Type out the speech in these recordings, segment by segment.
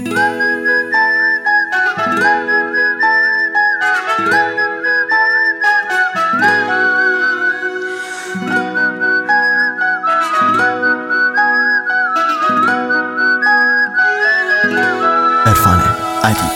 عرفان ادیب.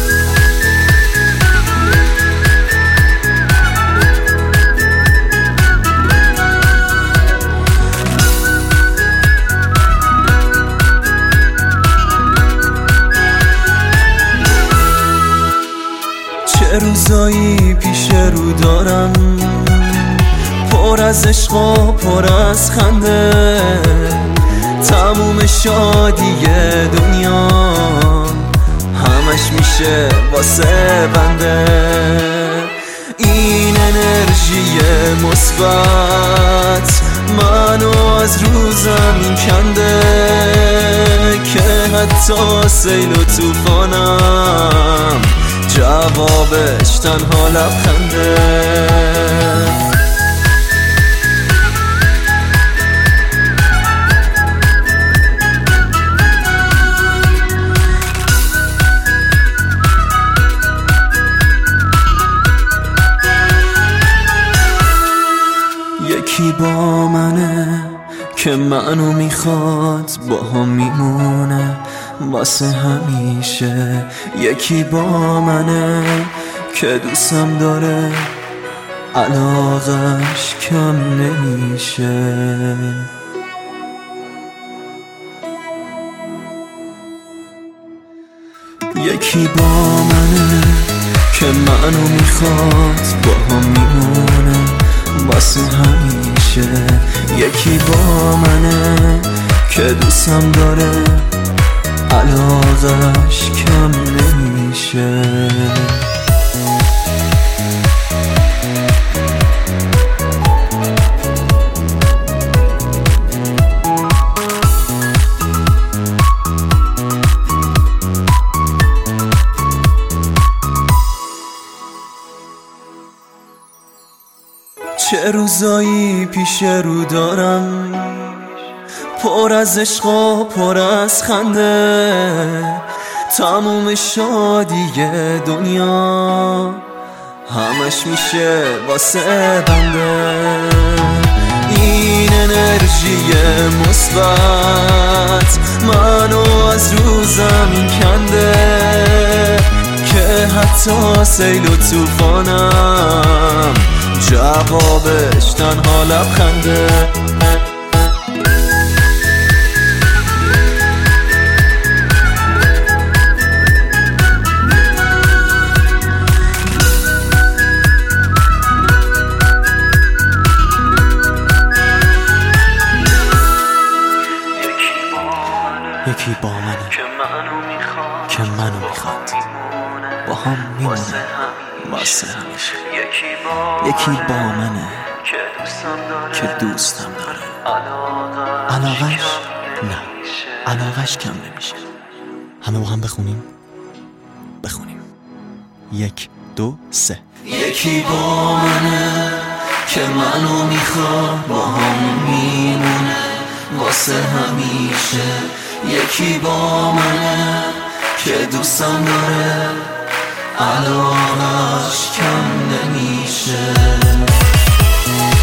چه روزایی پیش رو دارم، پر از عشق و پر از خنده، تموم شادی دنیا همش میشه واسه بنده. این انرژی مثبت منو از رو زمین کنده، که حتی سیل و طوفانم جوابش تنها لبخنده. یکی با منه که منو میخواد، با هم میمونه واسه همیشه. یکی با منه که دوستم داره، علاقش کم نمیشه. یکی با منه که منو میخواد، با هم میمونه واسه همیشه. یکی با منه که دوستم داره، علاقش کم نمیشه. چه روزایی پیش رو دارم، پر از عشق و پر از خنده، تموم شادی دنیا همش میشه واسه بنده. این انرژی مثبت منو از رو زمین کنده، که حتی سیل و طوفانم جوابش تنها لبخنده. یکی با منه که منو میخواد، با هم میمونه واسه همیشه. یکی با منه که دوستم داره، علاقش نه، علاقش کم نمیشه. همه با هم بخونیم. یک دو سه. یکی با منه که منو میخواد، با هم میمونه واسه همیشه. یکی با منه که دوستم داره، علاقش کم نمیشه.